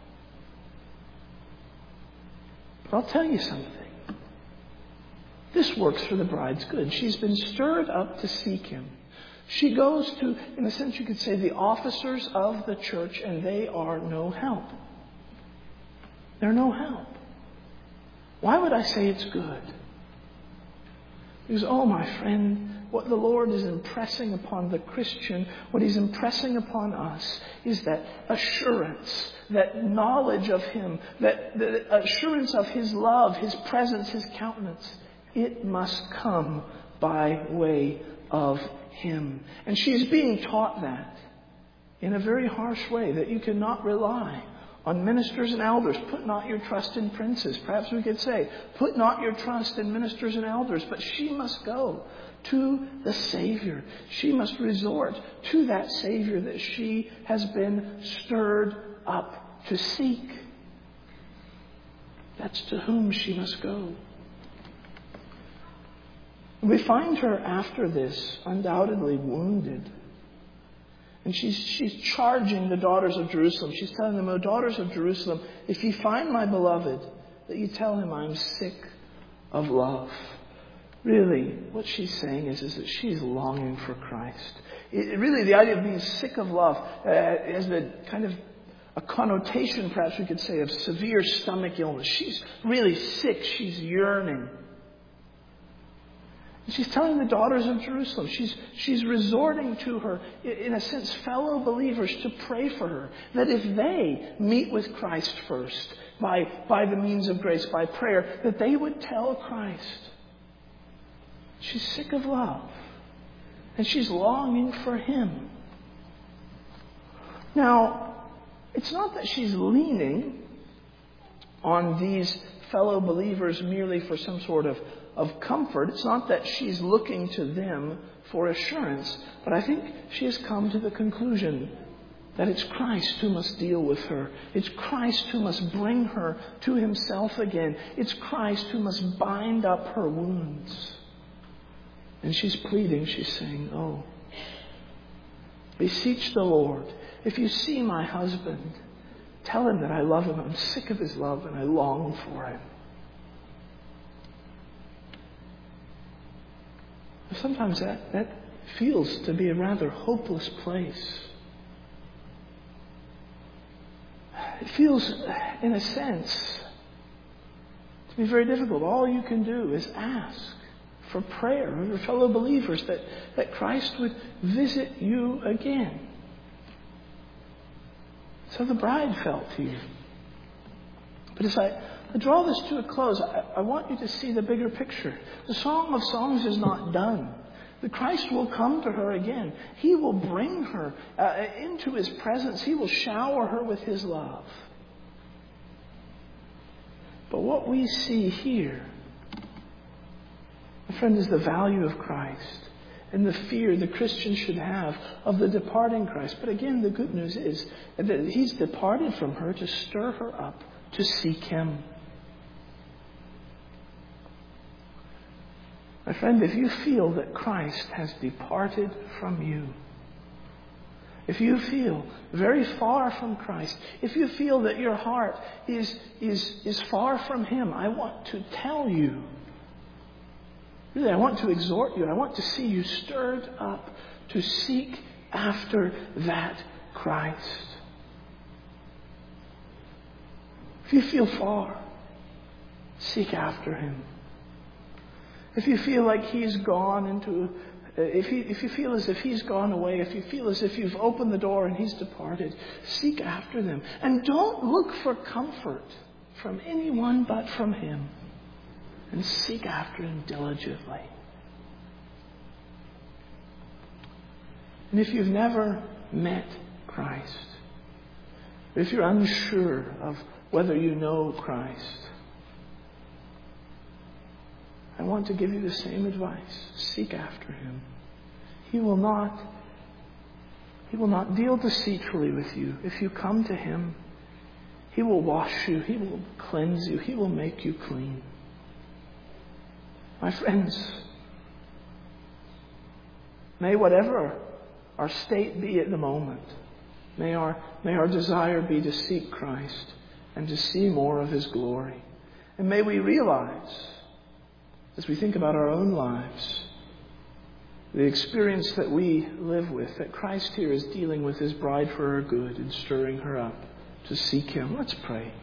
But I'll tell you something. This works for the bride's good. She's been stirred up to seek him. She goes to, in a sense you could say, the officers of the church, and they are no help. They're no help. Why would I say it's good? Because, oh my friend, what the Lord is impressing upon the Christian, what He's impressing upon us, is that assurance, that knowledge of Him, that the assurance of His love, His presence, His countenance. It must come by way of Him. And she's being taught that in a very harsh way, that you cannot rely on ministers and elders. Put not your trust in princes. Perhaps we could say, put not your trust in ministers and elders. But she must go to the Savior. She must resort to that Savior that she has been stirred up to seek. That's to whom she must go. We find her after this undoubtedly wounded. And she's charging the daughters of Jerusalem. She's telling them, "O daughters of Jerusalem, if you find my beloved, that you tell him I'm sick of love." Really, what she's saying is that she's longing for Christ. Really, the idea of being sick of love has the kind of a connotation, perhaps we could say, of severe stomach illness. She's really sick. She's yearning. She's telling the daughters of Jerusalem, she's resorting to her, in a sense, fellow believers to pray for her. That if they meet with Christ first, by the means of grace, by prayer, that they would tell Christ. She's sick of love. And she's longing for Him. Now, it's not that she's leaning on these fellow believers merely for some sort of comfort. It's not that she's looking to them for assurance. But I think she has come to the conclusion that it's Christ who must deal with her. It's Christ who must bring her to Himself again. It's Christ who must bind up her wounds. And she's pleading, she's saying, "Oh, beseech the Lord. If you see my husband, tell him that I love him. I'm sick of his love and I long for him." Sometimes that feels to be a rather hopeless place. It feels, in a sense, to be very difficult. All you can do is ask for prayer of your fellow believers that Christ would visit you again. So the bride felt here. But as I draw this to a close, I want you to see the bigger picture. The Song of Songs is not done. The Christ will come to her again. He will bring her into His presence. He will shower her with His love. But what we see here, my friend, is the value of Christ and the fear the Christian should have of the departing Christ. But again, the good news is that He's departed from her to stir her up to seek Him. My friend, if you feel that Christ has departed from you, if you feel very far from Christ, if you feel that your heart is far from Him, I want to tell you, really, I want to exhort you, I want to see you stirred up to seek after that Christ. If you feel far, seek after Him. If you feel like He's gone into, if you feel as if He's gone away, if you feel as if you've opened the door and He's departed, seek after them. And don't look for comfort from anyone but from Him. And seek after Him diligently. And if you've never met Christ, If you're unsure of whether you know Christ, I want to give you the same advice. Seek after Him. He will not deal deceitfully with you. If you come to Him, He will wash you. He will cleanse you. He will make you clean. My friends, may whatever our state be at the moment, may our desire be to seek Christ and to see more of His glory. And may we realize, as we think about our own lives, the experience that we live with, that Christ here is dealing with His bride for her good and stirring her up to seek Him. Let's pray.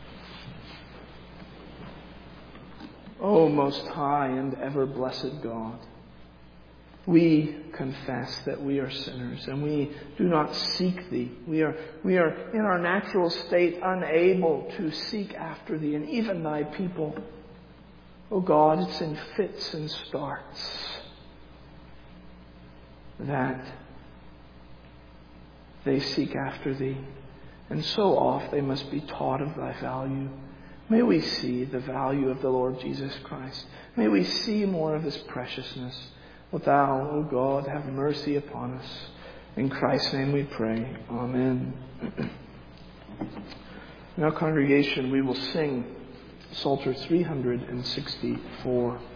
O most high and ever blessed God, we confess that we are sinners and we do not seek Thee. We are in our natural state unable to seek after Thee and even Thy people. O God, it's in fits and starts that they seek after Thee. And so oft they must be taught of Thy value. May we see the value of the Lord Jesus Christ. May we see more of His preciousness. Wilt Thou, O God, have mercy upon us. In Christ's name we pray. Amen. Now, congregation, we will sing Psalter 364.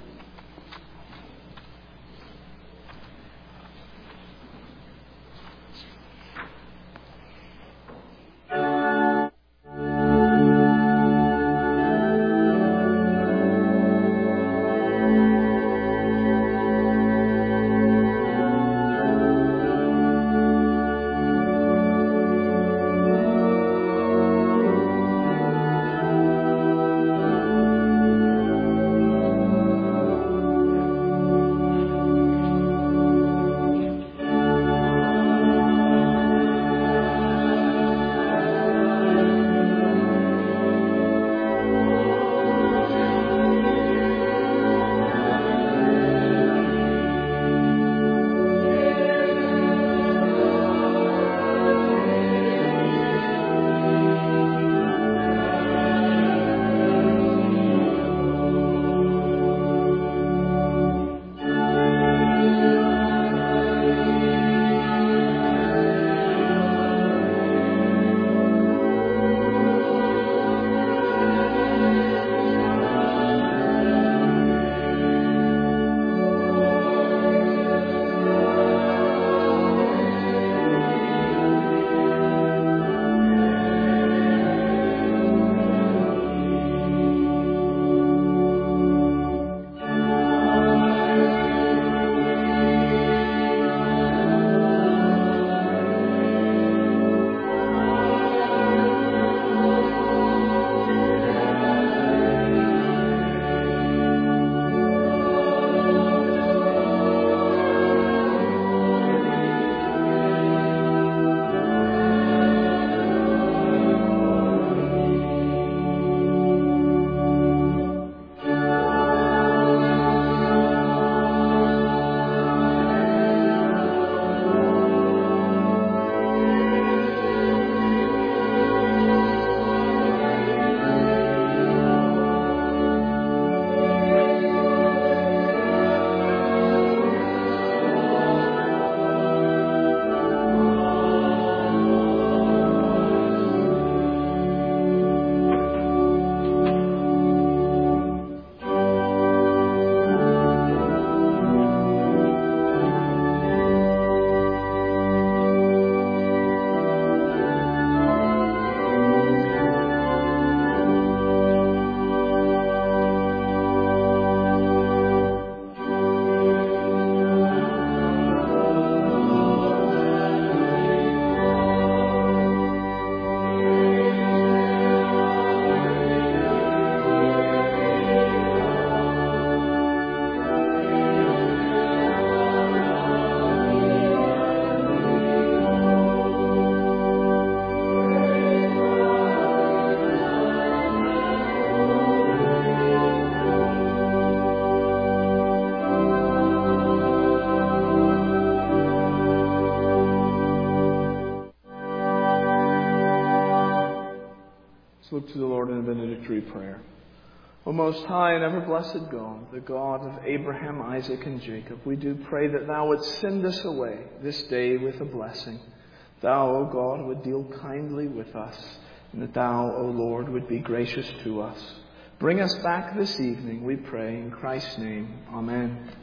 look to the Lord in a benedictory prayer. O most high and ever-blessed God, the God of Abraham, Isaac, and Jacob, we do pray that Thou wouldst send us away this day with a blessing. Thou, O God, would deal kindly with us, and that Thou, O Lord, would be gracious to us. Bring us back this evening, we pray, in Christ's name. Amen.